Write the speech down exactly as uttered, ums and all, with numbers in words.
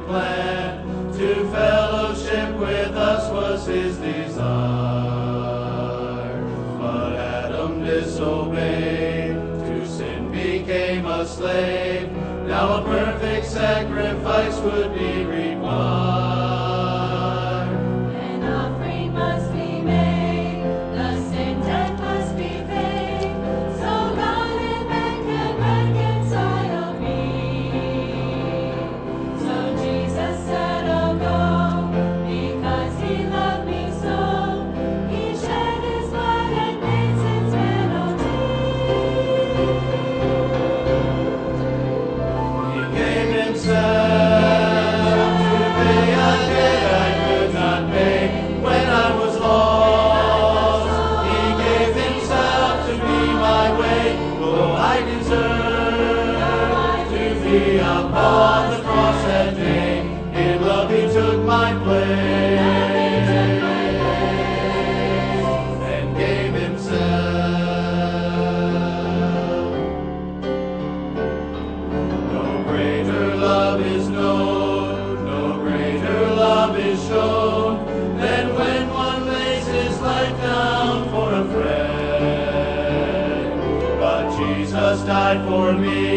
perfect plan. To fellowship with us was his desire. But Adam disobeyed, to sin became a slave. Now a perfect sacrifice would be required. An offering must be made, the sin debt must be paid, so God and man can reconcile be. So Jesus said, I'll go, because he loved me so. He shed his blood and paid sin's penalty. He gave himself to pay a debt I could not pay. When I was lost, he gave himself to be my way. Though I deserve to be upon the cross that day, in love he took my place and gave himself. No greater love is known, no greater love is shown, than when one lays his life down for a friend. But Jesus died for me,